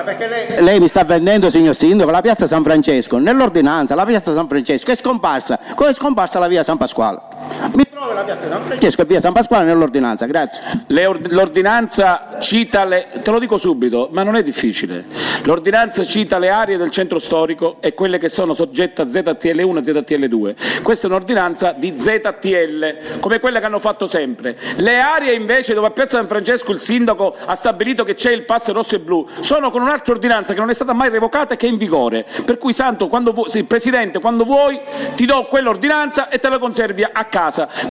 perché lei mi sta vendendo, signor Sindaco, la piazza San Francesco. Nell'ordinanza la piazza San Francesco è scomparsa. Come è scomparsa la via San Pasquale? Mi trovi la piazza San Francesco e via San Pasquale nell'ordinanza, grazie. L'ordinanza cita te lo dico subito, ma non è difficile. L'ordinanza cita le aree del centro storico e quelle che sono soggette a ZTL1 e ZTL2. Questa è un'ordinanza di ZTL, come quelle che hanno fatto sempre. Le aree invece dove a piazza San Francesco il sindaco ha stabilito che c'è il pass rosso e blu sono con un'altra ordinanza che non è stata mai revocata e che è in vigore. Per cui, Santo, Presidente, quando vuoi ti do quell'ordinanza e te la conservi a casa.